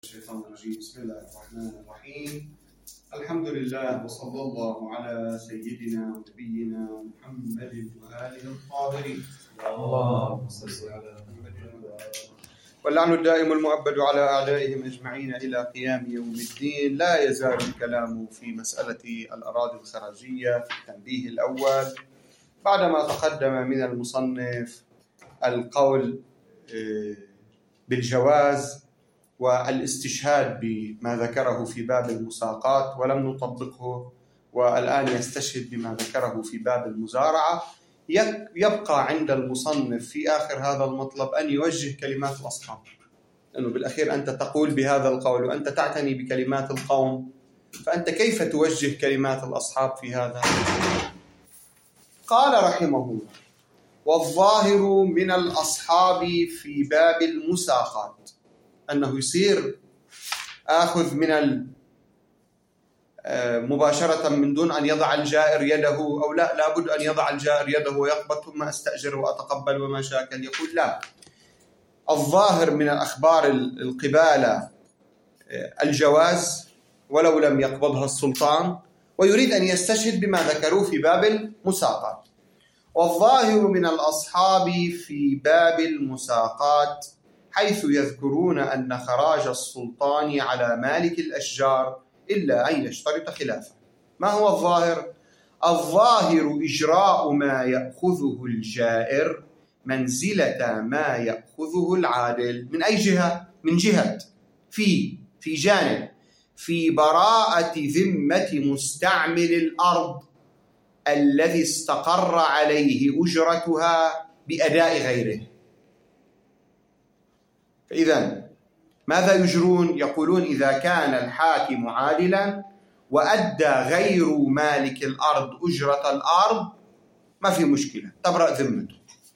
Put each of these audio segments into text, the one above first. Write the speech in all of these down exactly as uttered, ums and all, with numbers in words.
الشيطان الرجيم. بسم الله الرحمن الرحيم. الحمد لله وصلى الله على سيدنا ونبينا محمد وآله الطاهرين. اللهم صل على محمد واللعن الدائم المؤبد على أعدائهم أجمعين إلى قيام يوم الدين. لا يزال الكلام في مسألة الأراضي الخراجية في التنبيه الأول بعدما تقدم من المصنف القول بالجواز والاستشهاد بما ذكره في باب المساقات ولم نطبقه، والآن يستشهد بما ذكره في باب المزارعة. يبقى عند المصنف في آخر هذا المطلب أن يوجه كلمات الأصحاب، لأنه بالأخير أنت تقول بهذا القول وأنت تعتني بكلمات القوم، فأنت كيف توجه كلمات الأصحاب في هذا؟ قال رحمه الله: والظاهر من الأصحاب في باب المساقات أنه يصير آخذ من مباشرة من دون أن يضع الجائر يده، أو لا لابد أن يضع الجائر يده ويقبض ثم أستأجر وأتقبل وما شاكل. يقول لا، الظاهر من الأخبار القبالة الجواز ولو لم يقبضها السلطان، ويريد أن يستشهد بما ذكروه في باب المساقات. والظاهر من الأصحاب في باب المساقات حيث يذكرون أن خراج السلطان على مالك الأشجار إلا أن يشترط خلافه. ما هو الظاهر؟ الظاهر إجراء ما يأخذه الجائر منزلة ما يأخذه العادل. من أي جهة؟ من جهة في في جانب في براءة ذمة مستعمل الأرض الذي استقر عليه أجرتها بأداء غيره. فإذا ماذا يجرون؟ يقولون إذا كان الحاكم عادلا وأدى غير مالك الأرض أجرة الأرض ما في مشكلة، تبرأ ذمته.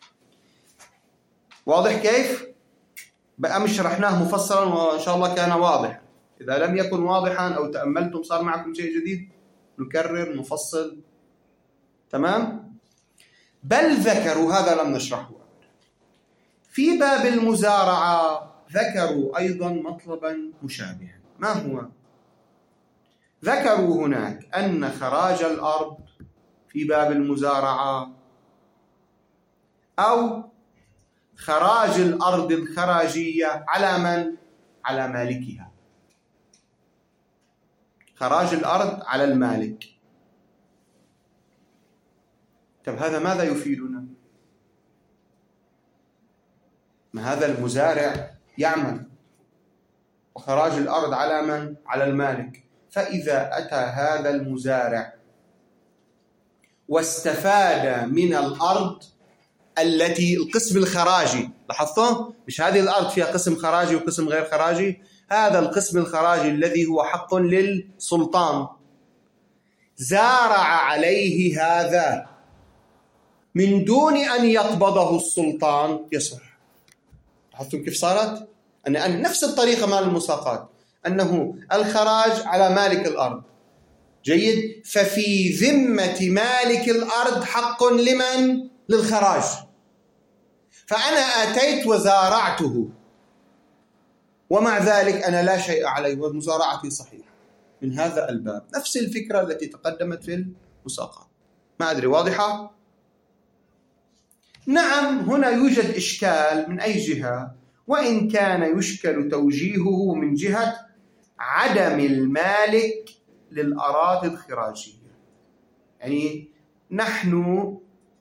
واضح كيف؟ بقى مش شرحناه مفصلا وإن شاء الله كان واضح. إذا لم يكن واضحا أو تأملتم صار معكم شيء جديد نكرر نفصل. تمام؟ بل ذكروا، هذا لم نشرحه في باب المزارعة، ذكروا أيضا مطلبا مشابها. ما هو؟ ذكروا هناك أن خراج الأرض في باب المزارعة أو خراج الأرض الخراجية على من؟ على مالكها. خراج الأرض على المالك. طب هذا ماذا يفيدنا؟ ما هذا المزارع يعمل وخراج الأرض على من؟ على المالك. فإذا أتى هذا المزارع واستفاد من الأرض التي القسم الخراجي، لاحظتوا؟ مش هذه الأرض فيها قسم خراجي وقسم غير خراجي، هذا القسم الخراجي الذي هو حق للسلطان زارع عليه هذا من دون أن يقبضه السلطان يصح. لاحظتم كيف صارت؟ أن نفس الطريقة مال المساقات، أنه الخراج على مالك الأرض. جيد؟ ففي ذمة مالك الأرض حق لمن؟ للخراج. فأنا أتيت وزارعته ومع ذلك أنا لا شيء عليه ومزارعتي صحيحة. من هذا الباب نفس الفكرة التي تقدمت في المساقات. ما أدري واضحة؟ نعم، هنا يوجد إشكال. من أي جهة؟ وإن كان يشكل توجيهه من جهة عدم المالك للأراضي الخراجية. يعني نحن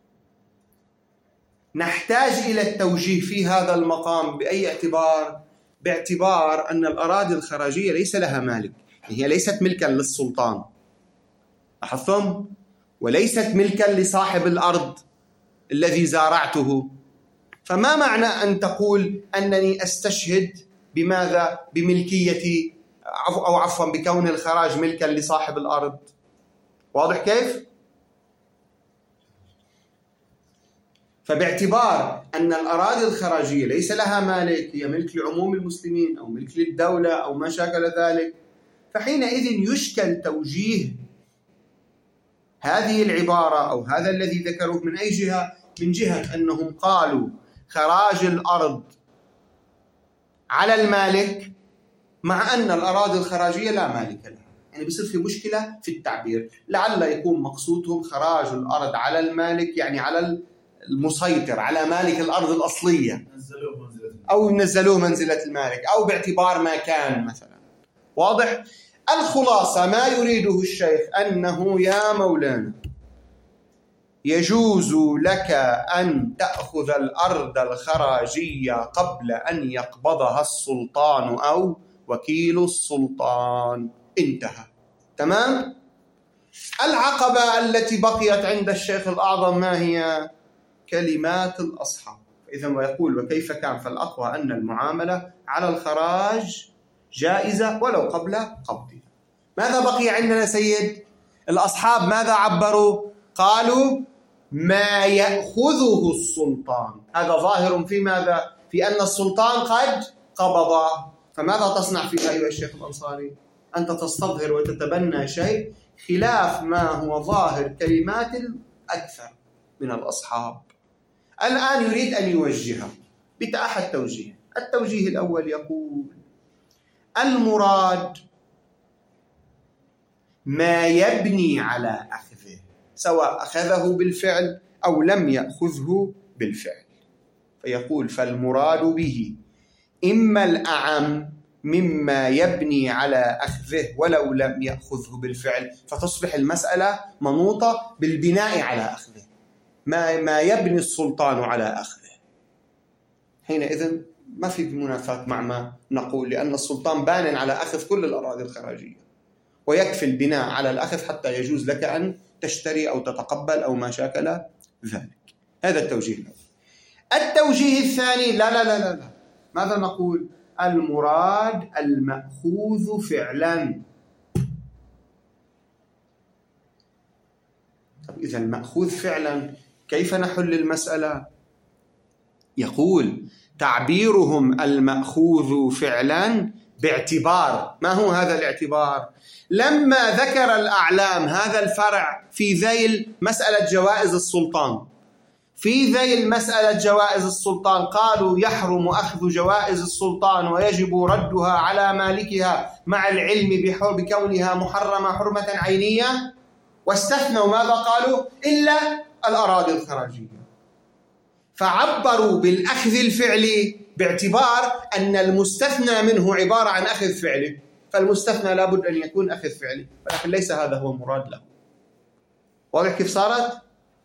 نحتاج إلى التوجيه في هذا المقام بأي اعتبار؟ باعتبار أن الأراضي الخراجية ليس لها مالك، هي ليست ملكا للسلطان، لاحظتم؟ وليست ملكا لصاحب الأرض الذي زارعته. فما معنى أن تقول أنني أستشهد بماذا؟ بملكيتي أو عفوا بكون الخراج ملكا لصاحب الأرض. واضح كيف؟ فباعتبار أن الأراضي الخراجية ليس لها مالك، هي ملك لعموم المسلمين أو ملك للدولة أو ما شاكل ذلك، فحينئذ يشكل توجيه هذه العبارة أو هذا الذي ذكروه من أي جهة؟ من جهة أنهم قالوا خراج الأرض على المالك مع أن الأراضي الخراجية لا مالك لها. يعني بصير في مشكلة في التعبير، لعل يكون مقصودهم خراج الأرض على المالك، يعني على المسيطر، على مالك الأرض الأصلية، أو نزلوه منزلة المالك، أو باعتبار ما كان مثلا. واضح؟ الخلاصة ما يريده الشيخ أنه يا مولانا يجوز لك أن تأخذ الأرض الخراجية قبل أن يقبضها السلطان أو وكيل السلطان. انتهى. تمام؟ العقبة التي بقيت عند الشيخ الأعظم ما هي؟ كلمات الأصحاب. إذا ويقول وكيف كان، فالأقوى أن المعاملة على الخراج جائزة ولو قبل قبضها. ماذا بقي عندنا سيد؟ الأصحاب ماذا عبروا؟ قالوا ما يأخذه السلطان. هذا ظاهر في ماذا؟ في أن السلطان قد قبض. فماذا تصنع فيها أيها الشيخ الأنصاري؟ أنت تستظهر وتتبنى شيء خلاف ما هو ظاهر كلمات الأكثر من الأصحاب. الآن يريد أن يوجهه بأحد توجيه. التوجيه الأول يقول المراد ما يبني على أخذه، سواء أخذه بالفعل أو لم يأخذه بالفعل. فيقول فالمراد به إما الأعم مما يبني على أخذه ولو لم يأخذه بالفعل، فتصبح المسألة منوطة بالبناء على أخذه، ما ما يبني السلطان على أخذه. حينئذ ما في منافاة مع ما نقول، لأن السلطان بان على أخذ كل الأراضي الخراجية، ويكفي البناء على الأخذ حتى يجوز لك أن تشتري أو تتقبل أو ما شاكل ذلك. هذا التوجيه الأول. التوجيه الثاني لا لا لا لا, لا. ماذا نقول؟ المراد المأخوذ فعلا. طب إذا المأخوذ فعلا كيف نحل المسألة؟ يقول تعبيرهم المأخوذ فعلا باعتبار. ما هو هذا الاعتبار؟ لما ذكر الأعلام هذا الفرع في ذيل مسألة جوائز السلطان، في ذيل مسألة جوائز السلطان قالوا يحرم أخذ جوائز السلطان ويجب ردها على مالكها مع العلم بكونها محرمة حرمة عينية، واستثنوا ماذا قالوا؟ إلا الأراضي الخراجية. فعبروا بالأخذ الفعلي باعتبار أن المستثنى منه عبارة عن أخذ فعلي، فالمستثنى لابد أن يكون أخذ فعلي، ولكن ليس هذا هو مراد له. واضح كيف صارت؟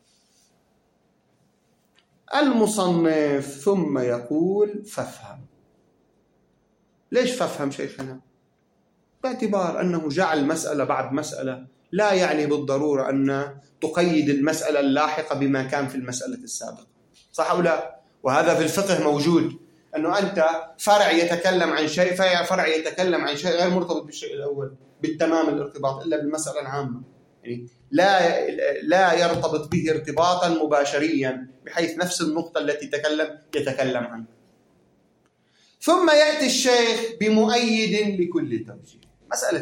المصنف ثم يقول فافهم. ليش فافهم شيخنا؟ باعتبار أنه جعل مسألة بعد مسألة لا يعني بالضرورة أن تقيد المسألة اللاحقة بما كان في المسألة السابقة، صح أو لا؟ وهذا في الفقه موجود، أنه أنت فرع يتكلم عن شيء فرع يتكلم عن شيء غير مرتبط بالشيء الأول بالتمام الارتباط إلا بالمسألة العامة، يعني لا لا يرتبط به ارتباطا مباشريا بحيث نفس النقطة التي تكلم يتكلم عنها. ثم يأتي الشيخ بمؤيد لكل توجيه. مسألة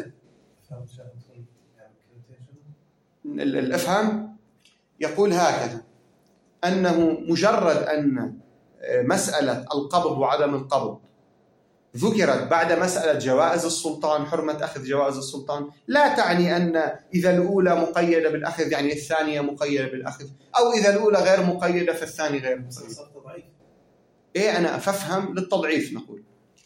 الافهم يقول هكذا، أنه مجرد أن مسألة القبض وعدم القبض ذكرت بعد مسألة جوائز السلطان، حرمة أخذ جوائز السلطان، لا تعني أن إذا الأولى مقيدة بالأخذ يعني الثانية مقيدة بالأخذ، أو إذا الأولى غير مقيدة فالثاني غير مقيدة. إيه أنا أفهم للتضعيف نقول.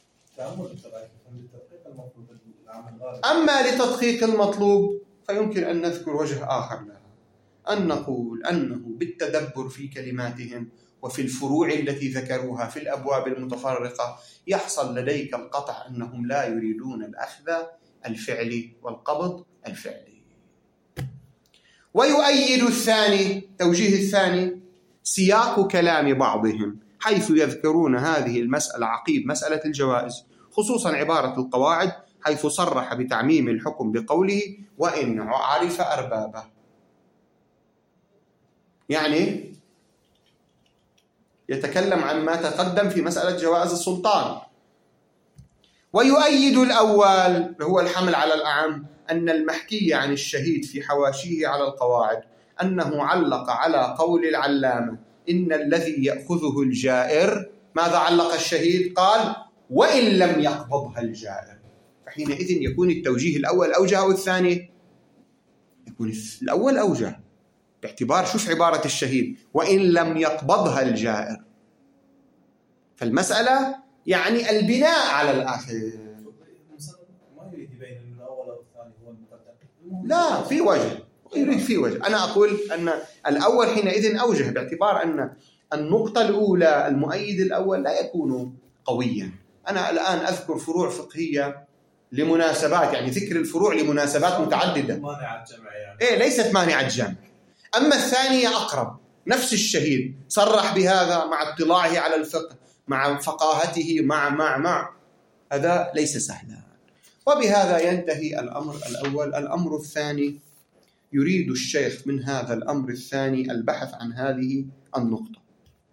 أما لتدقيق المطلوب فيمكن أن نذكر وجه آخر لها، أن نقول أنه بالتدبر في كلماتهم وفي الفروع التي ذكروها في الأبواب المتفرقة يحصل لديك القطع أنهم لا يريدون الأخذ الفعلي والقبض الفعلي. ويؤيد الثاني، توجيه الثاني، سياق كلام بعضهم حيث يذكرون هذه المسألة عقيب مسألة الجوائز، خصوصا عبارة القواعد حيث صرح بتعميم الحكم بقوله وإن عرف أربابه، يعني يتكلم عن ما تقدم في مسألة جوائز السلطان. ويؤيد الأول هو الحمل على الأعم أن المحكي عن الشهيد في حواشيه على القواعد أنه علق على قول العلامة إن الذي يأخذه الجائر، ماذا علق الشهيد؟ قال وإن لم يقبضها الجائر. حينئذ يكون التوجيه الأول أوجه أو الثاني؟ يكون الأول أوجه، باعتبار شوف عبارة الشهيد وإن لم يقبضها الجائر. فالمسألة يعني البناء على الآخر. ما يريد يبين الأول أو الثاني هو المقدم. لا، في وجه يريد في وجه. أنا أقول أن الأول حينئذ أوجه، باعتبار أن النقطة الأولى المؤيد الأول لا يكون قويا. أنا الآن أذكر فروع فقهية لمناسبات، يعني ذكر الفروع لمناسبات متعددة، مانعة الجمع يعني. إيه ليست مانعة الجمع. أما الثانية أقرب، نفس الشهيد صرح بهذا مع اطلاعه على الفقه، مع فقاهته، مع مع مع هذا ليس سهلا. وبهذا ينتهي الأمر الأول. الأمر الثاني، يريد الشيخ من هذا الأمر الثاني البحث عن هذه النقطة: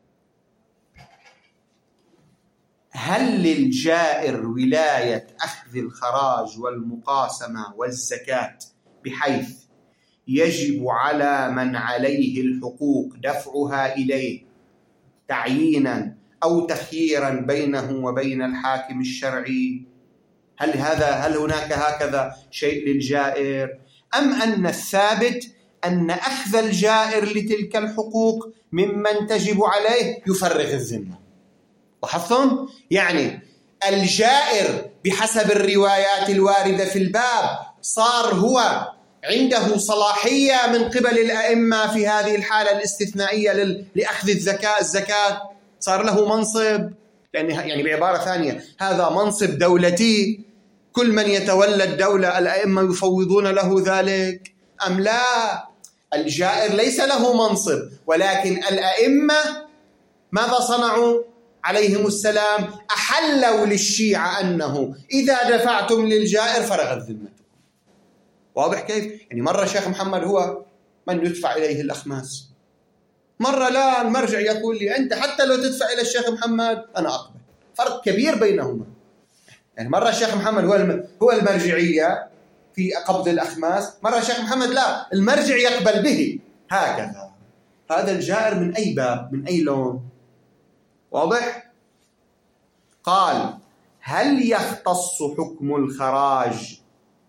هل للجائر ولاية أخذ الخراج والمقاسمة والزكاة بحيث يجب على من عليه الحقوق دفعها إليه تعيينا أو تخييرا بينه وبين الحاكم الشرعي؟ هل هذا هل هناك هكذا شيء للجائر، أم أن الثابت أن أخذ الجائر لتلك الحقوق ممن تجب عليه يفرغ الذمة؟ لاحظتم؟ يعني الجائر بحسب الروايات الواردة في الباب صار هو عنده صلاحية من قبل الأئمة في هذه الحالة الاستثنائية لأخذ الزكاة الزكاة صار له منصب، يعني يعني بعبارة ثانية هذا منصب دولتي، كل من يتولى الدولة الأئمة يفوضون له ذلك، أم لا؟ الجائر ليس له منصب، ولكن الأئمة ماذا صنعوا عليهم السلام؟ أحلوا للشيعة أنه إذا دفعتم للجائر فرغت ذمتكم. واضح كيف؟ يعني مرة الشيخ محمد هو من يدفع إليه الأخماس، مرة لا، المرجع يقول لي أنت حتى لو تدفع إلى الشيخ محمد أنا أقبل. فرق كبير بينهما. يعني مرة الشيخ محمد هو هو المرجعية في قبض الأخماس، مرة الشيخ محمد لا، المرجع يقبل به. هكذا هذا الجائر من أي باب، من أي لون؟ واضح؟ قال: هل يختص حكم الخراج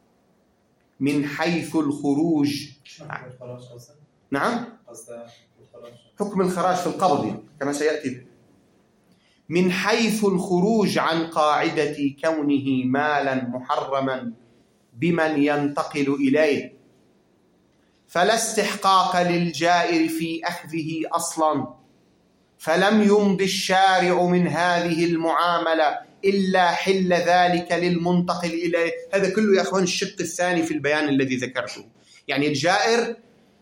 من حيث الخروج؟ نعم، حكم الخراج في القبض كما سيأتي، من حيث الخروج عن قاعدة كونه مالا محرما بمن ينتقل إليه، فلا استحقاق للجائر في أخذه أصلا، فلم يمض الشارع من هذه المعاملة إلا حل ذلك للمنتقل إليه. هذا كله يا أخوان الشق الثاني في البيان الذي ذكرته. يعني الجائر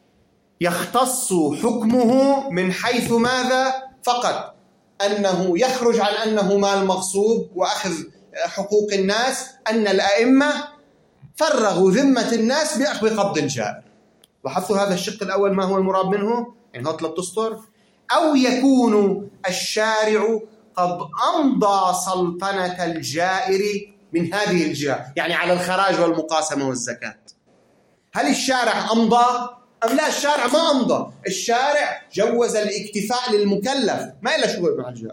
يختص حكمه من حيث ماذا؟ فقط أنه يخرج عن أنه مال مغصوب وأخذ حقوق الناس، أن الأئمة فرغوا ذمة الناس بقبض الجائر. لاحظتوا هذا الشق الأول ما هو المراد منه؟ يعني هو ثلاث أسطر. أو يكون الشارع قد أمضى سلطنة الجائر من هذه الجهة، يعني على الخراج والمقاسمة والزكاة. هل الشارع أمضى أم لا؟ الشارع ما أمضى، الشارع جوز الاكتفاء للمكلف، ما إلا شغل مع الجائر،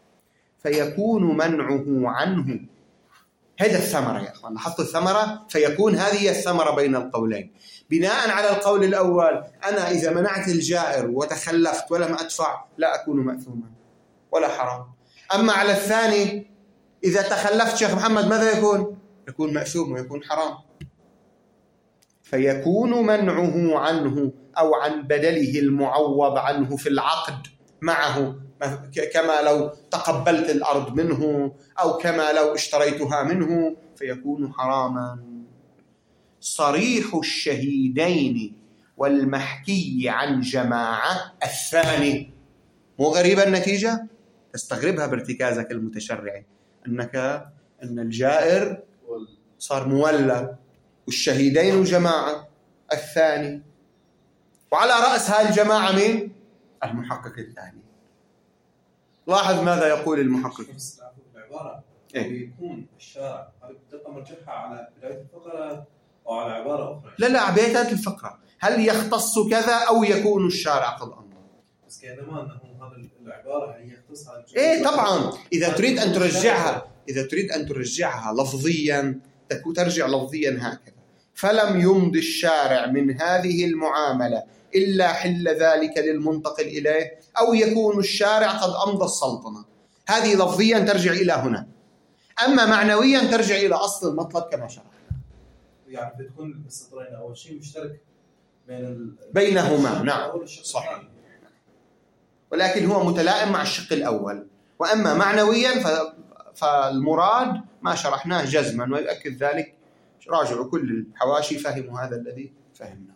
فيكون منعه عنه. هذا الثمرة يا أخوان، لاحظتوا الثمرة؟ فيكون هذه الثمرة بين القولين. بناء على القول الأول أنا إذا منعت الجائر وتخلفت ولم أدفع لا أكون مأثوما ولا حرام. أما على الثاني إذا تخلفت شيخ محمد ماذا يكون؟ يكون مأثوم ويكون حرام. فيكون منعه عنه أو عن بدله المعوض عنه في العقد معه، كما لو تقبلت الأرض منه أو كما لو اشتريتها منه، فيكون حراما. صريح الشهيدين والمحكي عن جماعة الثاني. مو غريبة النتيجة؟ تستغربها بارتكازك المتشرعي، أنك أن الجائر صار مولى والشهيدين جماعة الثاني، وعلى رأس هذه الجماعة مين؟ المحقق الثاني. لاحظ ماذا يقول المحقق. العبارة إيه؟ يكون الشارع تبقى مرجحة على بداية الفقرة أو على عبارة أخرى؟ لا لا، بداية الفقرة. هل يختص كذا أو يكون الشارع قد أمضى؟ بس كذا ما أنه هذا العبارة هي يختصها. إيه طبعا، إذا تريد أن ترجعها إذا تريد أن ترجعها لفظيا حتى ترجع لفظيا هكذا: فلم يمض الشارع من هذه المعاملة إلا حل ذلك للمنتقل إليه، أو يكون الشارع قد أمضى السلطنة. هذه لفظيا ترجع إلى هنا، أما معنويا ترجع إلى أصل المطلب كما شرحنا. يعني بتكون السطرين أول شيء مشترك بين بينهما. نعم صحيح، ولكن هو متلائم مع الشق الأول. وأما معنويا فالمراد ما شرحناه جزما، ويؤكد ذلك راجعوا كل الحواشي فهموا هذا الذي فهمناه.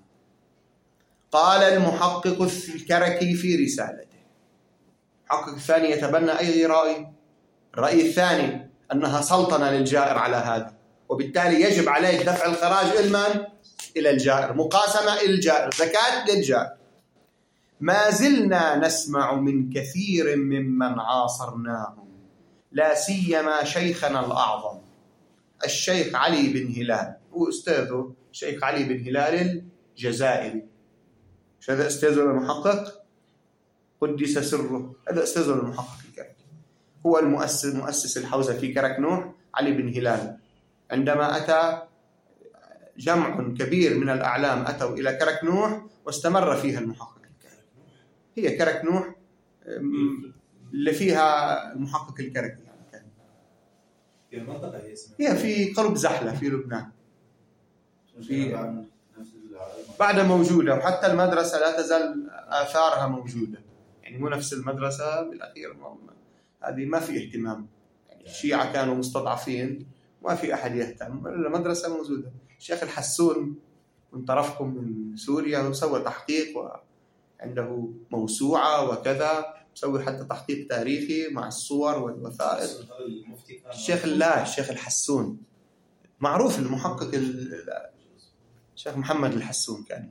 قال المحقق الكركي في رسالته. المحقق الثاني يتبنى أي رأي؟ الرأي الثاني أنها سلطنة للجائر على هذا، وبالتالي يجب عليه دفع الخراج إلى إلى الجائر، مقاسمة إلى الجائر، زكاة للجائر. ما زلنا نسمع من كثير ممن عاصرناهم، لا سيما شيخنا الأعظم الشيخ علي بن هلال، وأستاذه الشيخ علي بن هلال الجزائري. هذا أستاذه المحقق قدس سره، هذا أستاذه المحقق الكركي، هو المؤسس مؤسس الحوزة في كركنوح علي بن هلال. عندما أتى جمع كبير من الأعلام أتوا إلى كركنوح واستمر فيها المحقق الكركي. هي كركنوح اللي فيها المحقق الكركي يعني كان. هي المنطقة هي اسمها هي في قرب زحلة في لبنان، في بعد موجودة، وحتى المدرسة لا تزال آثارها موجودة، يعني مو نفس المدرسة بالأخير. هذه ما في اهتمام، يعني الشيعة كانوا مستضعفين، ما في أحد يهتم، المدرسة موجودة. الشيخ الحسون من طرفكم من سوريا وسوى تحقيق وعنده موسوعة وكذا، سوي حتى تحقيق تاريخي مع الصور والوثائق. الشيخ لا الشيخ الحسون معروف، المحقق الشيخ محمد الحسون كان.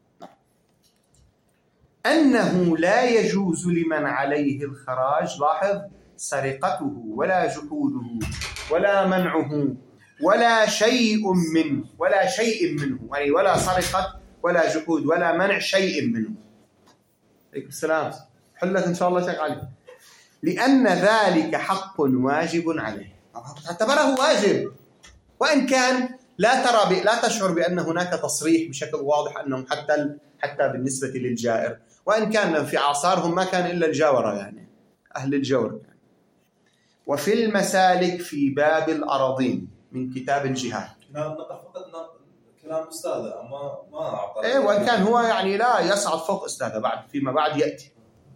أنه لا يجوز لمن عليه الخراج، لاحظ، سرقته ولا جحوده ولا منعه ولا شيء منه، ولا شيء منه يعني ولا سرقة ولا جحود ولا منع شيء منه. عليكم السلام، حلك إن شاء الله شيخ علي. لأن ذلك حق واجب عليه، اعتبره واجب، وإن كان لا ترى لا تشعر بأن هناك تصريح بشكل واضح أنهم حتى حتى بالنسبة للجائر، وإن كان في أعصارهم ما كان إلا الجاورة، يعني أهل الجور يعني. وفي المسالك في باب الأراضين من كتاب الجهاد. فقط كلام أستاذه، أما ما أعطى. إيه، وإن كان هو يعني لا يصعد فوق أستاذه بعد فيما بعد يأتي.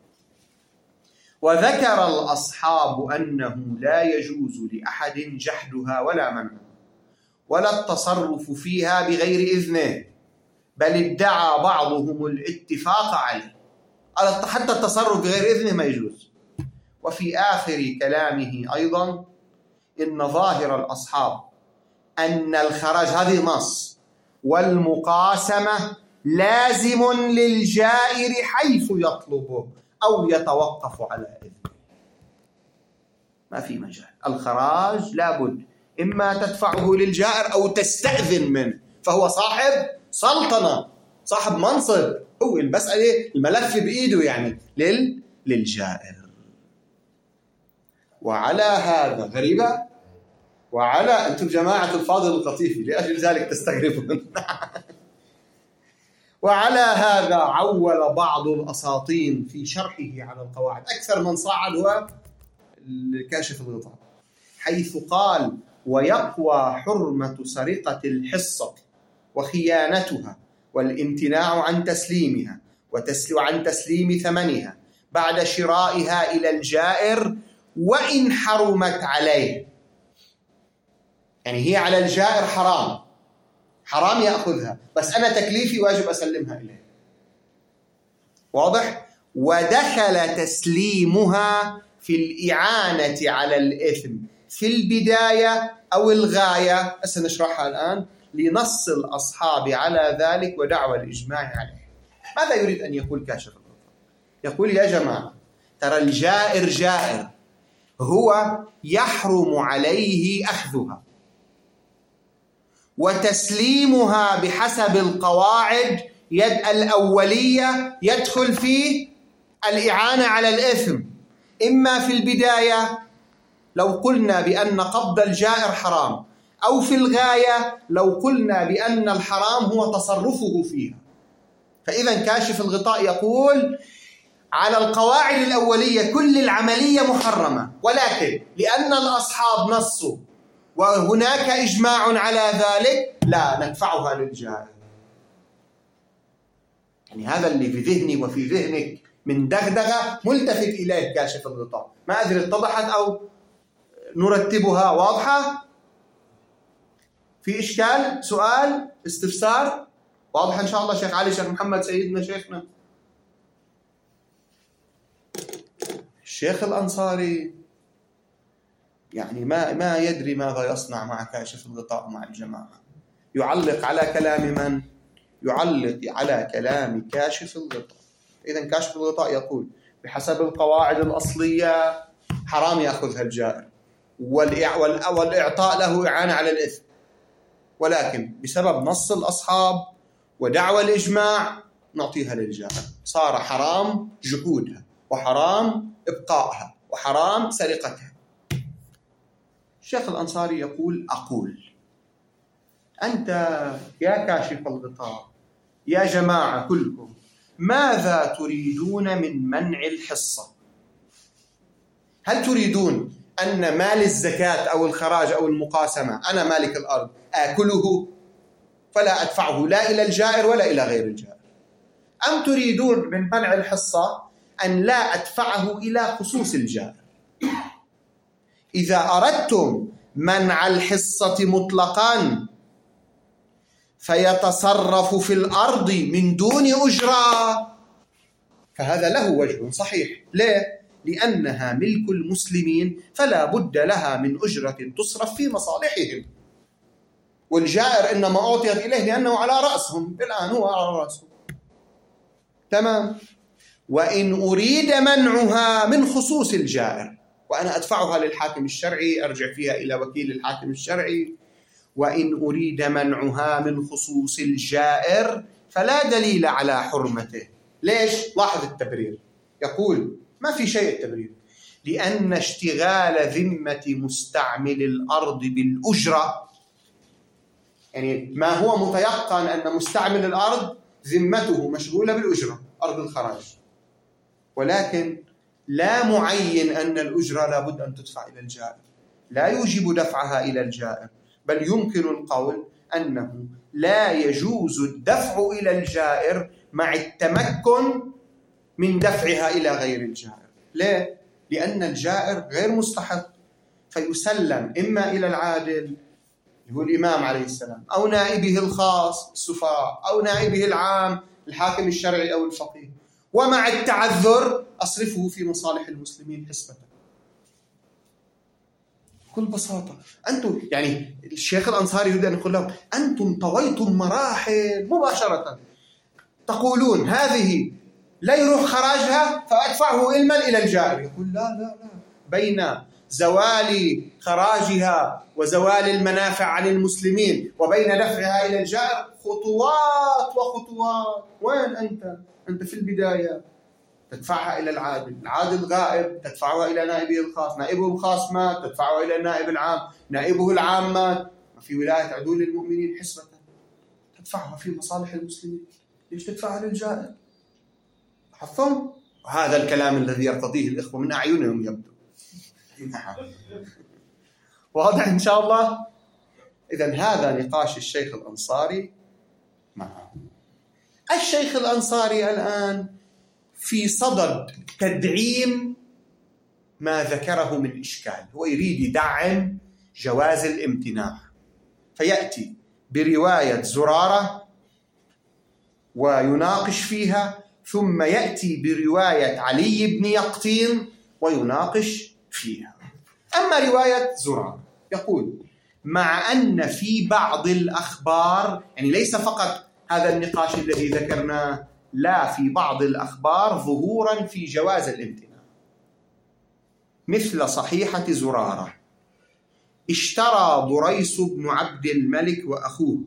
وذكر الأصحاب أنه لا يجوز لأحد جحدها ولا منعها ولا التصرف فيها بغير إذنه، بل ادعى بعضهم الاتفاق عليه، حتى التصرف بغير إذنه ما يجوز. وفي آخر كلامه أيضا إن ظاهر الأصحاب أن الخراج، هذه نص، والمقاسمة لازم للجائر حيث يطلبه أو يتوقف على إذنه، ما في مجال. الخراج لابد إما تدفعه للجائر أو تستأذن منه، فهو صاحب سلطنة، صاحب منصب، هو المسألة الملف بإيده يعني لل... للجائر. وعلى هذا غريبة، وعلى أنتم جماعة الفاضل القطيفي لأجل ذلك تستغربون. وعلى هذا عول بعض الأساطين في شرحه على القواعد، أكثر من صعد هو الكاشف الغطاء، حيث قال: ويقوى حرمة سرقة الحصة وخيانتها والامتناع عن تسليمها وعن تسليم ثمنها بعد شرائها إلى الجائر وإن حرمت عليه. يعني هي على الجائر حرام، حرام يأخذها، بس أنا تكليفي واجب أسلمها إليه. واضح؟ ودخل تسليمها في الإعانة على الإثم في البداية أو الغاية، سنشرحها الآن، لنص الأصحاب على ذلك ودعوى الإجماع عليه. ماذا يريد أن يقول كاشف الغطاء؟ يقول: يا جماعة، ترى الجائر جائر، هو يحرم عليه أخذها وتسليمها بحسب القواعد يد الأولية يدخل في الإعانة على الإثم. إما في البداية لو قلنا بأن قبض الجائر حرام، أو في الغاية لو قلنا بأن الحرام هو تصرفه فيها. فإذا كاشف الغطاء يقول على القواعد الأولية كل العملية محرمة، ولكن لأن الأصحاب نصوا وهناك إجماع على ذلك لا ندفعها للجائر. يعني هذا اللي في ذهني وفي ذهنك من دغدغة ملتفت إليه كاشف الغطاء. ما أدري اتضحت أو نرتبها واضحة؟ في إشكال؟ سؤال؟ استفسار؟ واضح إن شاء الله. شيخ علي، شيخ محمد، سيدنا شيخنا الشيخ الأنصاري يعني ما ما يدري ماذا يصنع مع كاشف الغطاء مع الجماعة. يعلق على كلام من؟ يعلق على كلام كاشف الغطاء. إذن كاشف الغطاء يقول بحسب القواعد الأصلية حرام يأخذها الجائر، والإعطاء له إعانة على الإثم، ولكن بسبب نص الأصحاب ودعوى الإجماع نعطيها للجائر. صار حرام جحودها، وحرام إبقائها، وحرام سرقتها. الشيخ الأنصاري يقول أقول أنت يا كاشف الغطاء يا جماعة كلكم ماذا تريدون من منع الحصة؟ هل تريدون أن مال الزكاة أو الخراج أو المقاسمة أنا مالك الأرض آكله فلا أدفعه لا إلى الجائر ولا إلى غير الجائر، أم تريدون من منع الحصة أن لا أدفعه إلى خصوص الجائر؟ إذا أردتم منع الحصة مطلقا فيتصرف في الأرض من دون أجرة فهذا له وجه صحيح. ليه؟ لأنها ملك المسلمين فلا بد لها من أجرة تصرف في مصالحهم، والجائر إنما أعطيت إليه لأنه على رأسهم، الآن هو على رأسهم. تمام. وإن أريد منعها من خصوص الجائر وأنا أدفعها للحاكم الشرعي، أرجع فيها إلى وكيل الحاكم الشرعي. وإن أريد منعها من خصوص الجائر فلا دليل على حرمته. ليش؟ لاحظ التبرير، يقول ما في شيء التبرير، لأن اشتغال ذمة مستعمل الأرض بالأجرة، يعني ما هو متيقن أن مستعمل الأرض ذمته مشغولة بالأجرة، أرض الخراج، ولكن لا معين أن الأجرة لابد أن تدفع إلى الجائر، لا يوجب دفعها إلى الجائر، بل يمكن القول أنه لا يجوز الدفع إلى الجائر مع التمكن من دفعها إلى غير الجائر. ليه؟ لأن الجائر غير مستحق، فيسلم إما إلى العادل هو الإمام عليه السلام، أو نائبه الخاص السفراء، أو نائبه العام الحاكم الشرعي أو الفقيه، ومع التعذر أصرفه في مصالح المسلمين حسبة. بكل بساطة أنتم يعني الشيخ الأنصاري يريد أن يقول لهم أنتم طويتم مراحل مباشرة تقولون هذه لا يروح خراجها فأدفعه علما إلى الجائر. يقول لا لا لا، بين زوال خراجها وزوال المنافع عن المسلمين وبين دفعها إلى الجائر خطوات وخطوات. وين أنت؟ أنت في البداية تدفعها إلى العادل، العادل غائب تدفعها إلى نائبه الخاص، نائبه الخاص مات تدفعها إلى النائب العام، نائبه العام مات، في ولاية عدول المؤمنين حسبة تدفعها في مصالح المسلمين. ليش تدفعها للجائر؟ حفظهم. وهذا الكلام الذي يرتضيه الإخوة من أعينهم يبدو. واضح إن شاء الله. إذن هذا نقاش الشيخ الأنصاري معه. الشيخ الأنصاري الآن في صدد تدعيم ما ذكره من إشكال، هو يريد يدعم جواز الامتناع، فيأتي برواية زرارة ويناقش فيها، ثم يأتي برواية علي بن يقطين ويناقش فيها. أما رواية زرارة يقول مع أن في بعض الأخبار، يعني ليس فقط هذا النقاش الذي ذكرناه، لا، في بعض الأخبار ظهورا في جواز الامتناع، مثل صحيحة زرارة اشترى ضريس بن عبد الملك وأخوه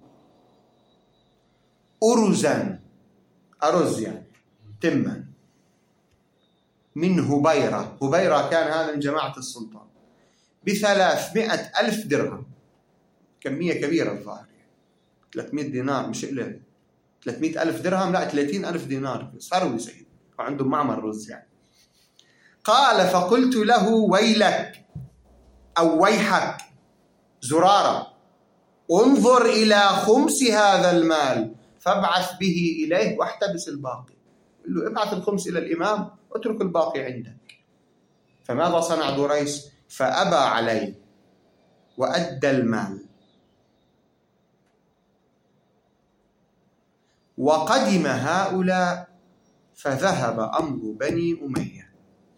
أرزا، أرز يعني تما، من هبيرة، هبيرة كان هذا من جماعة السلطان، بثلاثمائة ألف درهم، كمية كبيرة الظاهر، ثلاثمئة دينار مش إلا ثلاثمئة ألف درهم، لا ثلاثين ألف دينار ثروي سيد، وعنده معمل رز يعني. قال فقلت له ويلك أو ويحك زرارة، انظر إلى خمس هذا المال فابعث به إليه واحتبس الباقي. قل له ابعث الخمس إلى الإمام واترك الباقي عندك. فماذا صنع دريس؟ فأبى عليه وأدى المال. وقدم هؤلاء فذهب أمر بني أمية.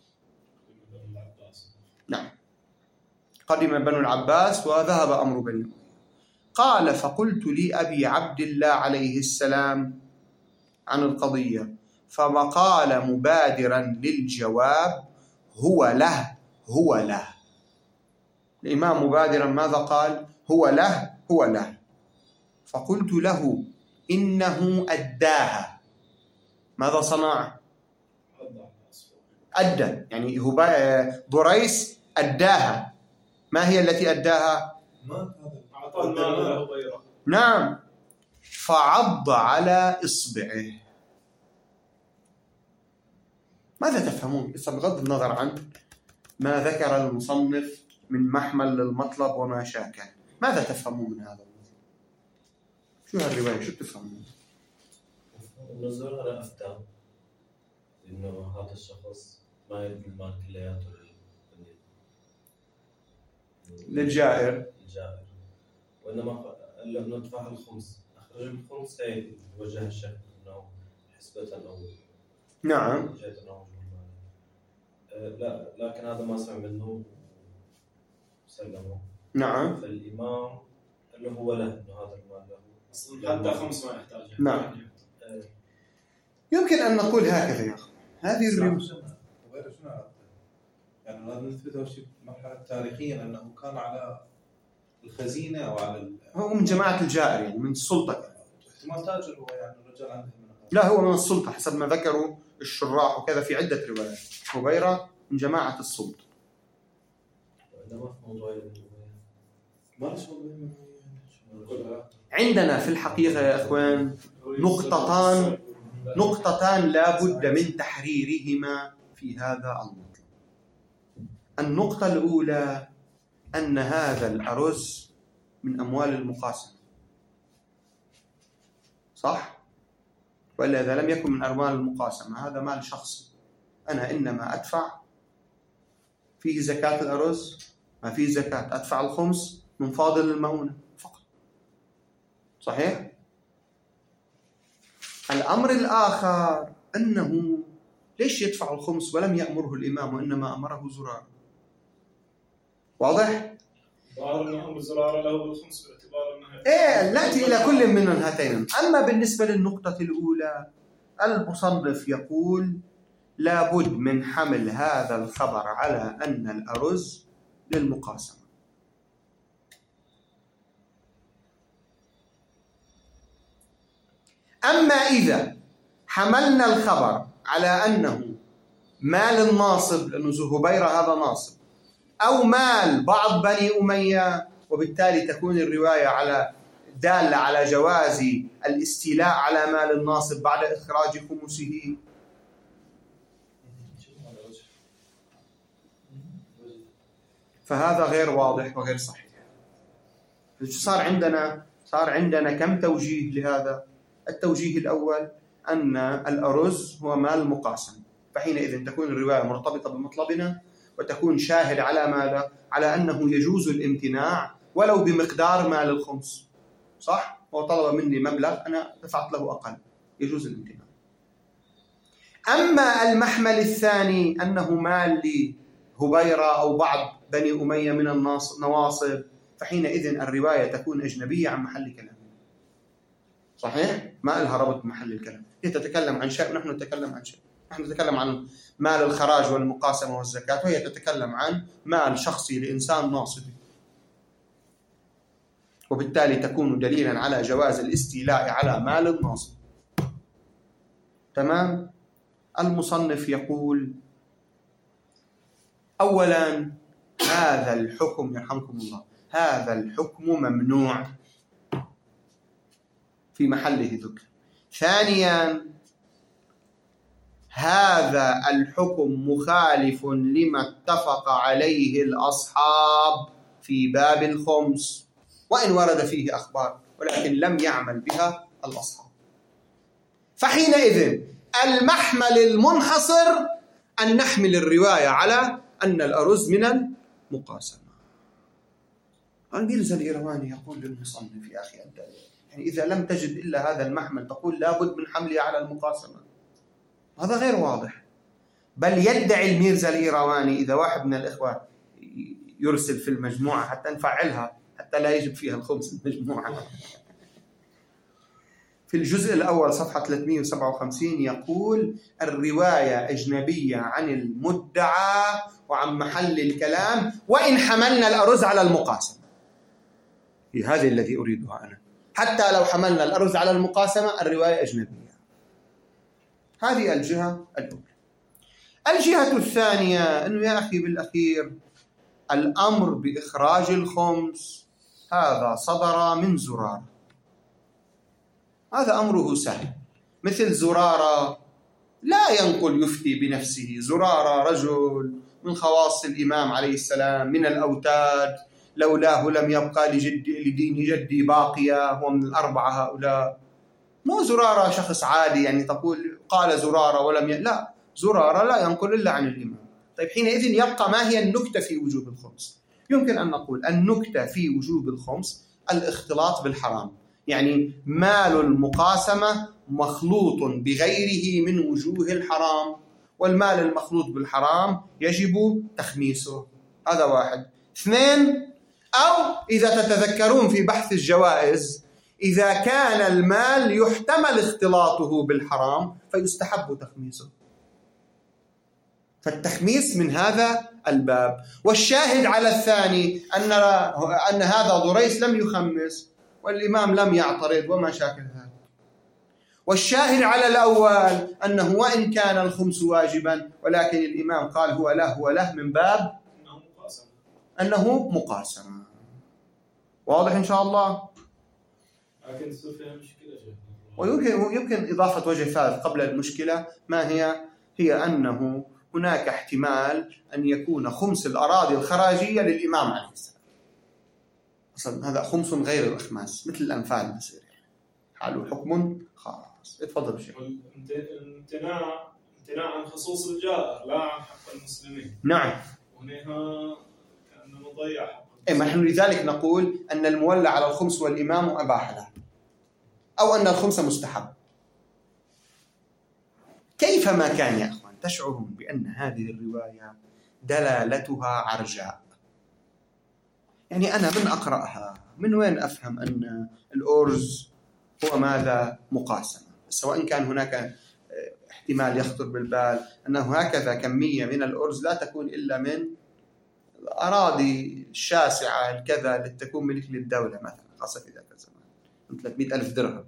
نعم، قدم بنو العباس وذهب أمر بني أمية. قال فقلت لأبي عبد الله عليه السلام عن القضية، فقال مبادرا للجواب هو له هو له. الإمام مبادرا ماذا قال؟ هو له هو له. فقلت له إنه أداها. ماذا صنع؟ أدى، يعني دريس أداها. ما هي التي أداها؟ أعطى المال لهبيرة. نعم. فعض على إصبعه. ماذا تفهمون؟ بغض النظر عن ما ذكر المصنف من محمل للمطلب وما شاكل، ماذا تفهمون من هذا؟ شو هالرواية؟ شو تفهمون؟ النزول أنا أفتى إنه هذا الشخص ما يدي المال كلياته للجائر الجائر، وإنما قال له إنه ادفع الخمس، أخرج الخمس هي وجه الشك إنه حسبة أو نعم جهة أنه أه لا، لكن هذا ما سمع منه سلمه. نعم. فالإمام قال له هو له إنه هذا المال له حتى خمس ما يحتاجها. نعم. يمكن أن نقول هكذا يا أخي، هذه الرواية يعني لازم نثبتها شيء مرحلة تاريخيا أنه كان على الخزينة أو على هو من جماعة الجائر، يعني من السلطة. احتمال تاجر هو، يعني الرجال عنده من لا، هو من السلطة حسب ما ذكروا الشراح وكذا في عدة روايات. هبيرة من جماعة السلطة. وإنما في موضوع ما شو عندنا في الحقيقة يا أخوان نقطتان نقطتان لا بد من تحريرهما في هذا المطلب. النقطة الأولى أن هذا الأرز من أموال المقاسمة، صح؟ وإلا إذا لم يكن من أموال المقاسمة هذا مال شخصي، أنا إنما أدفع فيه زكاة الأرز، ما فيه زكاة، أدفع الخمس من فاضل المؤونة فقط. صحيح؟ الأمر الآخر أنه ليش يدفع الخمس ولم يأمره الإمام وإنما أمره زرارة؟ واضح؟ ظاهر أن أمر زرارة له بالخمس باعتبار أنها إيه، نأتي إلى كل من هاتين. أما بالنسبة للنقطة الأولى، المصنف يقول لابد من حمل هذا الخبر على أن الأرز للمقاسمة. أما إذا حملنا الخبر على أنه مال الناصب، لأنه هبيرة هذا ناصب، أو مال بعض بني أمية، وبالتالي تكون الرواية على دالة على جواز الاستيلاء على مال الناصب بعد إخراج خمسه. فهذا غير واضح وغير صحيح. صار عندنا صار عندنا كم توجيه لهذا؟ التوجيه الأول أن الأرز هو مال مقاسم، فحينئذ تكون الرواية مرتبطة بمطلبنا وتكون شاهد على ماذا؟ على أنه يجوز الامتناع ولو بمقدار مال الخمس. صح؟ هو طلب مني مبلغ أنا دفعت له أقل، يجوز الامتناع. أما المحمل الثاني أنه مال لهبيرة أو بعض بني أمية من النواصب، فحينئذ الرواية تكون أجنبية عن محل كلام. صحيح؟ ما لها ربط بمحل الكلام. هي تتكلم عن شيء ونحن نتكلم عن شيء. نحن نتكلم عن مال الخراج والمقاسمة والزكاة، وهي تتكلم عن مال شخصي لإنسان ناصبي، وبالتالي تكون دليلا على جواز الاستيلاء على مال الناصب. تمام؟ المصنف يقول أولا هذا الحكم يرحمكم الله، هذا الحكم ممنوع في محله ذكر. ثانيا هذا الحكم مخالف لما اتفق عليه الأصحاب في باب الخمس، وإن ورد فيه أخبار ولكن لم يعمل بها الأصحاب. فحينئذ المحمل المنحصر أن نحمل الرواية على أن الأرز من المقاسمة. الميرزا الإيرواني يقول للمصنف يا أخي أنت يعني إذا لم تجد إلا هذا المحمل تقول لابد من حمله على المقاسمة، هذا غير واضح. بل يدعي الميرزا الإيرواني إذا واحد من الإخوة يرسل في المجموعة حتى نفعلها حتى لا يجب فيها الخمس المجموعة، في الجزء الأول صفحة ثلاثمئة وسبعة وخمسين يقول الرواية أجنبية عن المدعى وعن محل الكلام وإن حملنا الأرز على المقاسمة. في هذه الذي أريدها أنا، حتى لو حملنا الأرز على المقاسمة الرواية أجنبية. هذه الجهة الأولى. الجهة الثانية أنه يا أخي بالأخير الأمر بإخراج الخمس هذا صدر من زرارة، هذا أمره سهل. مثل زرارة لا ينقل يفتي بنفسه، زرارة رجل من خواص الإمام عليه السلام من الأوتاد، لولاه لم يبقى لجدي لدين جدي باقية، هو من الأربعة هؤلاء. مو زرارة شخص عادي يعني تقول قال زرارة ولم ي... لا، زرارة لا ينقل إلا عن الإمام. طيب حينئذ يبقى ما هي النكتة في وجوب الخمس؟ يمكن أن نقول النكتة في وجوب الخمس الاختلاط بالحرام، يعني مال المقاسمة مخلوط بغيره من وجوه الحرام، والمال المخلوط بالحرام يجب تخميسه. هذا واحد. اثنين، أو إذا تتذكرون في بحث الجوائز إذا كان المال يحتمل اختلاطه بالحرام فيستحب تخميسه، فالتخميس من هذا الباب. والشاهد على الثاني أن أن هذا ضريس لم يخمس والإمام لم يعترض وما شاكل هذا. والشاهد على الأول أنه وإن كان الخمس واجبا ولكن الإمام قال هو له هو له من باب أنه مقاسمة. واضح إن شاء الله؟ لكن تصير فيها مشكلة. ويمكن يمكن إضافة وجه ثالث قبل المشكلة. ما هي؟ هي أنه هناك احتمال أن يكون خمس الأراضي الخراجية للإمام عليه السلام، أصلا هذا خمس غير الأخماس مثل الأنفال بصير حاله حكم خاص. اتفضل الشيخ. امتناع امتناع عن خصوص الجائر لا عن حق المسلمين. نعم. وهنا كأنه مضيع حق. إيه، ما نحن لذلك نقول أن المولى على الخمس والإمام أباح له، أو أن الخمس مستحب. كيفما كان يا أخوان تشعرون بأن هذه الرواية دلالتها عرجاء. يعني أنا من أقرأها من وين أفهم أن الأرز هو ماذا؟ مقاسمة. سواء كان هناك احتمال يخطر بالبال أنه هكذا كمية من الأرز لا تكون إلا من الأراضي الشاسعة الكذا التي تكون ملك للدولة مثلا، خاصة في ذاك الزمان من ثلاثمئة ألف درهم.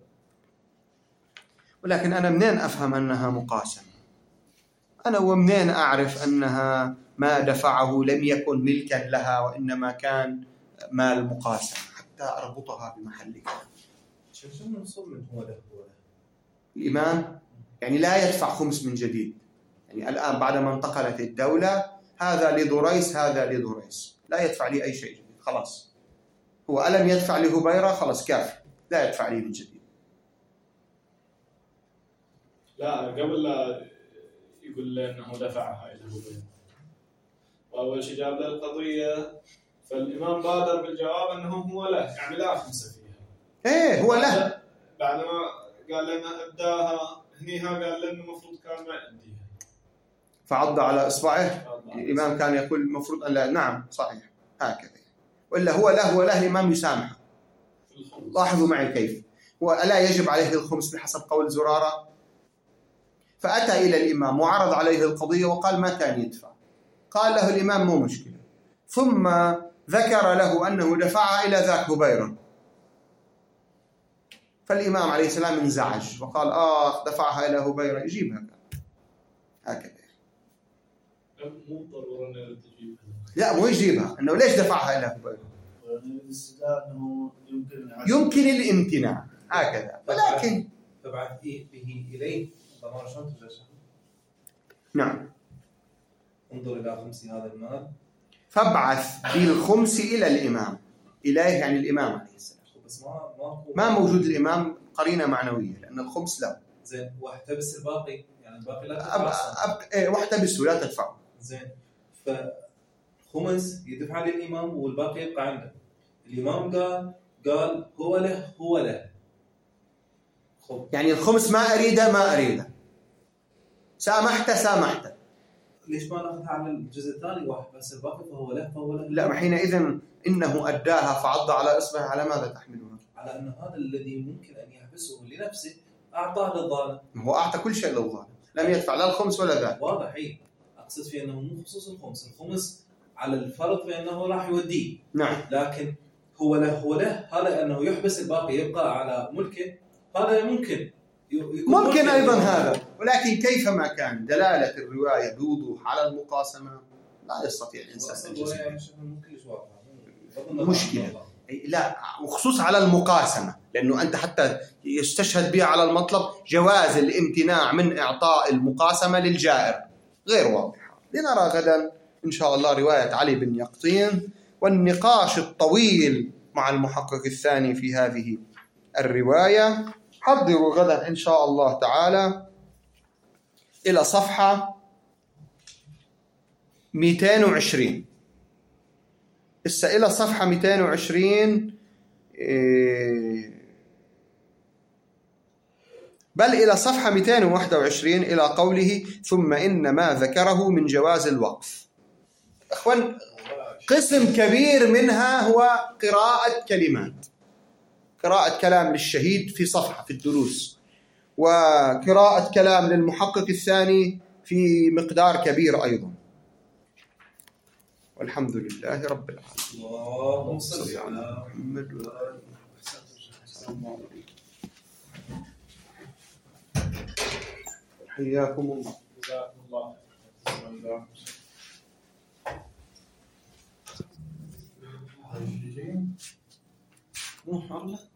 ولكن أنا منين أفهم أنها مقاسمة؟ أنا ومنين أعرف أنها ما دفعه لم يكن ملكا لها وإنما كان مال مقاسمة حتى أربطها بمحلها؟ شو نصمم هو له هو له الإمام يعني لا يدفع خمس من جديد. يعني الآن بعدما انتقلت الدولة هذا لضريس هذا لضريس، لا يدفع لي أي شيء جديد، خلاص. هو ألم يدفع لهبيرة، خلاص كافي، لا يدفع لي من جديد. لا قبل لا يقول أنه دفعها إلى هبيرة، وأول شيء جاب له القضية فالإمام بادر بالجواب أنه هو له، يعني لا خمسة فيها. إيه هو له. بعدما قال لنا أداها هنيها قال لنا المفروض كان ما يأديها، فعض على إصبعه. الإمام كان يقول المفروض أن لا. نعم صحيح هكذا، وإلا هو له هو له الإمام يسامحه. لاحظوا معي كيف هو ألا يجب عليه الخمس بحسب قول زرارة. فأتى إلى الإمام وعرض عليه القضية وقال ما كان يدفع. قال له الإمام مو مشكلة، ثم ذكر له أنه دفعها إلى ذاك هبيرة. فالإمام عليه السلام انزعج وقال آه دفعها إلى هبيرة، يجيبها هكذا. مو ضروري أن تجيبها. لا مو يجيبها، أنه ليش دفعها إلى هبيرة؟ يعني الاستدلال انه يمكن يمكن الامتناع هكذا، ولكن فبعث به اليه ضمان شلون ترجع؟ نعم. انظر الى خمس هذا المال فابعث بالخمس الى الامام. اليه يعني الامام عليه السلام. بس ما ما ما موجود الامام قرينه معنويه لان الخمس له. زين واحتبس الباقي، يعني الباقي لا أب... تدفع. أب... إيه واحتبسه لا تدفعه. زين فخمس يدفع للامام والباقي يبقى عنده. الامام قال قال هو له هو له. خب. يعني الخمس ما اريده ما اريده. سامحت سامحت. ليش ما ناخذها على الجزء الثاني واحد بس الباقي فهو له فهو له؟ لا حينئذ انه اداها فعض على اصبعه، على ماذا تحملها؟ على ان هذا الذي ممكن ان يحبسه لنفسه اعطاه للظالم. هو اعطى كل شيء للظالم، لم يدفع لا الخمس ولا ذاك. واضح. اي اقصد في انه مو خصوص الخمس، الخمس على الفرض بانه راح يوديه. نعم. لكن هو له هو له هذا انه يحبس الباقي يبقى على ملكه، هذا ممكن ممكن ايضا هذا، ولكن كيفما كان دلاله الروايه بوضوح على المقاسمه لا يستطيع الانسان الجزم. مشكله لا، وخصوص على المقاسمه، لانه انت حتى يستشهد بها على المطلب جواز الامتناع من اعطاء المقاسمه للجائر غير واضحه. لنرى غدا ان شاء الله روايه علي بن يقطين والنقاش الطويل مع المحقق الثاني في هذه الروايه. حضروا غدا إن شاء الله تعالى إلى صفحة مئتين وعشرين. إسا إلى صفحة مئتين وعشرين بل إلى صفحة مئتين وواحد وعشرين إلى قوله ثم إن ما ذكره من جواز الوقف. أخوان قسم كبير منها هو قراءة كلمات، قراءة كلام للشهيد في صفحة في الدروس، وقراءة كلام للمحقق الثاني في مقدار كبير أيضا. والحمد لله رب العالمين. اللهم صل على محمد وآله وصحبه. حياكم الله. جزاكم الله. مو حر له